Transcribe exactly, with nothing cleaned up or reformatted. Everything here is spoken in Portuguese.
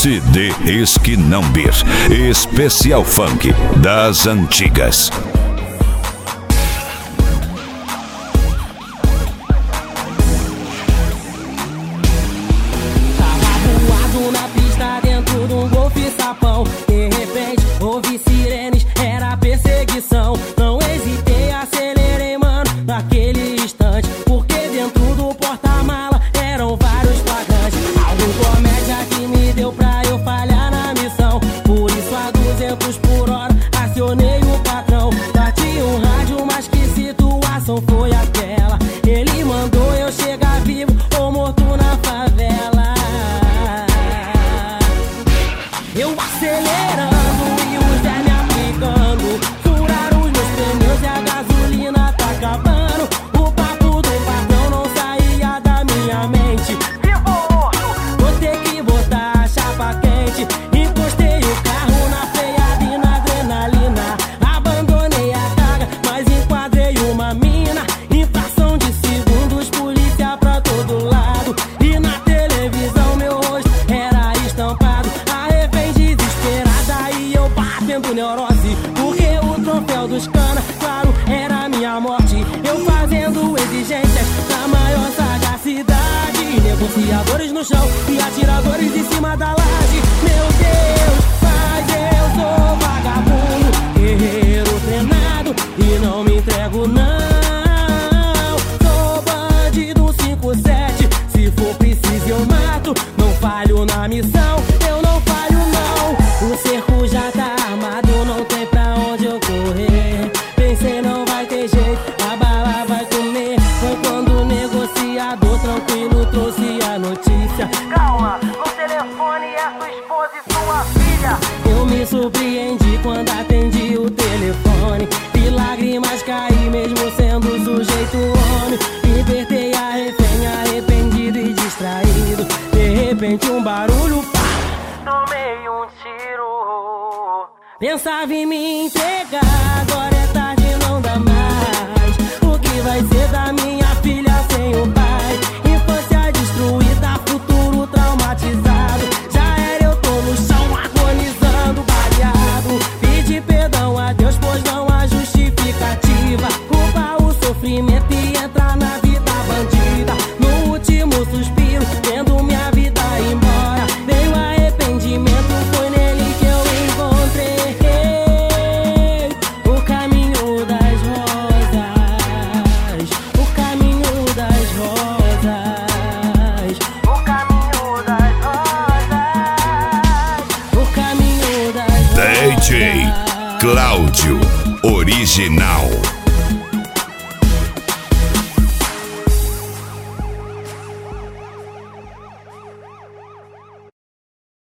C D Esquinambir, especial funk das antigas. De repente, ouvi sirenes, era perseguição. Não hesitei, acelerei, mano, naquele instante. Porque dentro do porta-mala eram vários flagrantes. Algo comédia que me deu pra eu falhar na missão. Por isso a duzentos por hora acionei o patrão. Bati um rádio, mas que situação foi aquela? Ele mandou eu chegar vivo ou morto na favela. Eu acelerando e o Zé me aplicando. Furaram os meus pneus e a gasolina tá acabando. O papo do patrão não saía da minha mente. Vivo ou morto, vou ter que botar a chapa quente. Encostei o carro na freada e na adrenalina. Abandonei a carga, mas enquadrei uma mina. Em fração de segundos, polícia pra todo lado. E na televisão meu rosto era estampado. E eu batendo neurose, porque o troféu dos cana, claro, era minha morte. Eu fazendo exigências na maior sagacidade. Negociadores no chão e atiradores em cima da laje. Meu Deus, mas eu sou vagabundo, guerreiro treinado e não me entrego não. Sou bandido cinco sete, se for preciso eu mato. Não falho na missão, eu não falho não. O cerco já tá armado, não tem pra onde eu correr. Pensei não vai ter jeito, a bala vai comer. Foi quando o negociador tranquilo trouxe a notícia. Calma, no telefone é sua esposa e sua filha. Eu me surpreendi quando atendi o telefone. Vi lágrimas cair mesmo sendo sujeito homem. Libertei a refém, arrependido e distraído. De repente um barulho, pá, tomei um tiro. Pensava em me entregar, agora é tarde, não dá mais. O que vai ser da minha filha sem o pai? Infância destruída, futuro traumatizado. Já era, eu tô no chão agonizando, baleado. Pedi perdão a Deus, pois não há justificativa. Culpa o sofrimento e entrar na vida bandida. No último suspiro, vendo minha vida embora, veio o arrependimento, foi nele que eu encontrei o caminho das rosas. O caminho das rosas. O caminho das rosas. O caminho das rosas. D J Cláudio Original.